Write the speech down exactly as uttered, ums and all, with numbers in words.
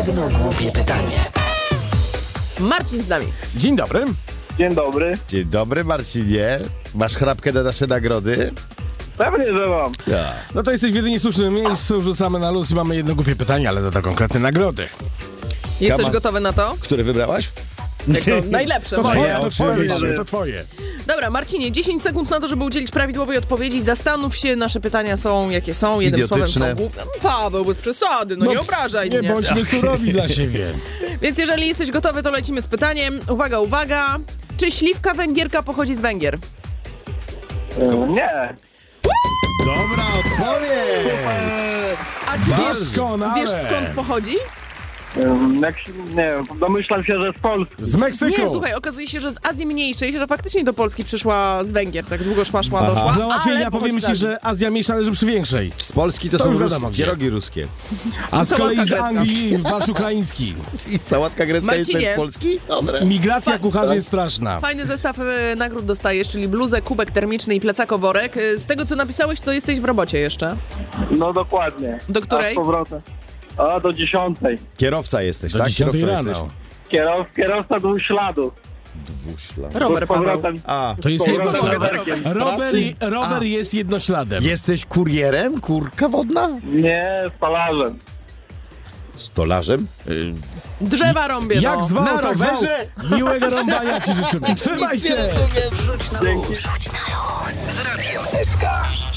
Jedno głupie pytanie. Marcin z nami. Dzień dobry. Dzień dobry. Dzień dobry, Marcinie. Masz chrapkę na nasze nagrody? Pewnie, że mam. Ja. No to jesteś w jedynie słusznym miejscu, rzucamy na luz i mamy jedno głupie pytanie, ale to do konkretne nagrody. Jesteś Kama- gotowy na to? Które wybrałaś? Jako najlepsze. To moje. twoje, to twoje, oczywiście. to twoje. Dobra, Marcinie, dziesięć sekund na to, żeby udzielić prawidłowej odpowiedzi. Zastanów się, nasze pytania są jakie są. Jednym słowem Idiotyczne. są głupie. Paweł, bez przesady, no, nie obrażaj Nie mnie. bądźmy surowi dla siebie. Więc jeżeli jesteś gotowy, to lecimy z pytaniem. Uwaga, uwaga. Czy śliwka węgierka pochodzi z Węgier? Nie. Dobra odpowiedź! A czy wiesz, Doskonale. wiesz skąd pochodzi? Jak, się- nie wiem, domyślam się, że z Polski. Z Meksyku. Nie, słuchaj, okazuje się, że z Azji Mniejszej, że faktycznie do Polski przyszła z Węgier. Tak długo szła, szła, Aha. doszła, Dla ułatwienia ale powiemy pochodzi z ci, Azji. że Azja Mniejsza leży przy większej. Z Polski to, To są już rus- wiadomo gdzie. pierogi ruskie. A z Sałatka kolei z grecka. Anglii barsz ukraiński. I sałatka grecka jest Marcinie. też z Polski? Dobre. Migracja Fa- kucharzy jest straszna. Fajny zestaw e, nagród dostajesz, czyli bluzę, kubek termiczny i plecakoworek. E, Z tego, co napisałeś, to jesteś w robocie jeszcze. No dokładnie. Do której? A z powrotem. A do dziesiątej. Kierowca jesteś, Do tak? dziesiątej Kierowcą rano. jesteś. Kierow, kierowca dwóch śladów. Dwuślad. Rower, Z Paweł. powrotem. A, To jest Z powrotem jednośladem. rowerkiem. Rower, rower A. jest jednośladem. jesteś kurierem? Kurka wodna? Nie, stolarzem. Stolarzem? Drzewa rąbię, Jak no. zwał, Na tak zwał. rowerze? Miłego rąbania ci życzymy. Trzymaj się! Rzuć na luz z Radiem S K.